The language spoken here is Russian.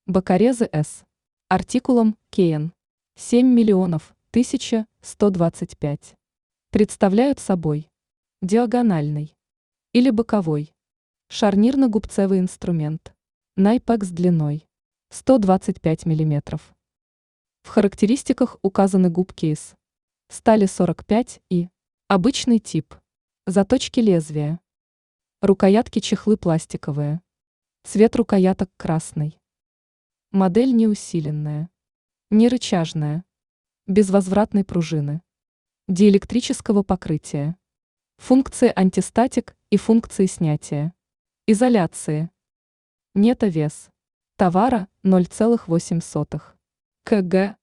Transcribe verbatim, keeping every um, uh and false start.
Бокарезы С. Артикулом КН семь миллионов тысяча сто двадцать пять. Представляют собой диагональный или боковой шарнирно-губцевый инструмент Найпекс длиной сто двадцать пять миллиметров. В характеристиках указаны губки из стали сорок пять и обычный тип, заточки лезвия, рукоятки чехлы пластиковые, цвет рукояток красный. Модель не усиленная, не рычажная, без возвратной пружины, диэлектрического покрытия, функции антистатик и функции снятия, изоляции. Нето вес товара ноль целых восемь сотых кг.